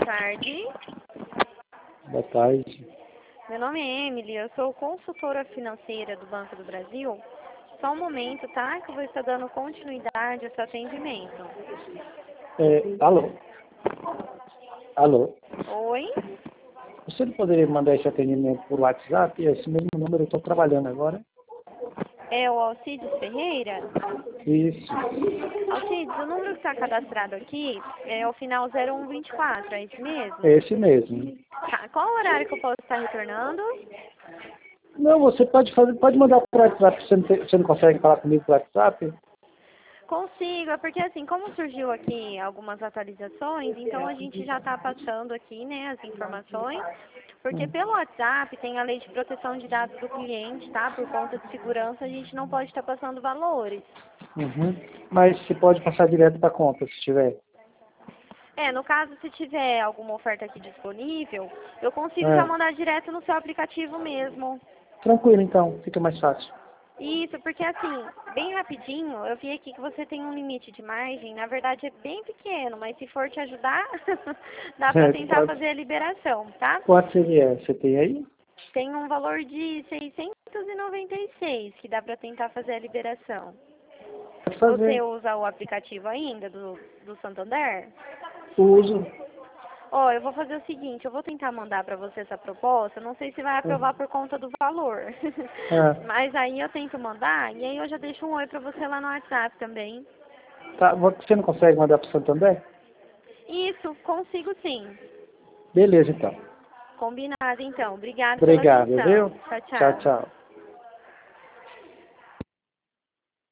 tarde. Boa tarde. Meu nome é Emily, eu sou consultora financeira do Banco do Brasil. Só um momento, tá? Que eu vou estar dando continuidade ao seu atendimento. Alô? Alô? Oi? Você não poderia mandar esse atendimento por WhatsApp? Esse mesmo número eu estou trabalhando agora. É o Alcides Ferreira? Isso. Alcides, o número que está cadastrado aqui é o final 0124, é esse mesmo? É esse mesmo. Tá, qual o horário que eu posso estar retornando? Não, você pode mandar por WhatsApp. Você não consegue falar comigo por WhatsApp? Consigo, é porque assim, como surgiu aqui algumas atualizações, então a gente já está passando aqui, né, as informações, porque pelo WhatsApp tem a lei de proteção de dados do cliente, tá? Por conta de segurança a gente não pode estar passando valores. Uhum. Mas você pode passar direto para a conta, se tiver. No caso, se tiver alguma oferta aqui disponível, eu consigo já mandar direto no seu aplicativo mesmo. Tranquilo, então. Fica mais fácil. Isso, porque assim, bem rapidinho, eu vi aqui que você tem um limite de margem, na verdade é bem pequeno, mas se for te ajudar, dá para tentar fazer a liberação, tá? Quanto seria? Você tem aí? Tem um valor de 696 que dá para tentar fazer a liberação. Pode Você fazer. usa o aplicativo ainda do Santander? Uso. Eu vou fazer o seguinte, eu vou tentar mandar para você essa proposta, não sei se vai aprovar por conta do valor, mas aí eu tento mandar e aí eu já deixo um oi para você lá no WhatsApp também. Tá, você não consegue mandar para o Santander? Isso, consigo sim. Beleza, então. Combinado então. Obrigada pela Obrigado, atenção. viu? Tchau, Tchau, tchau. tchau.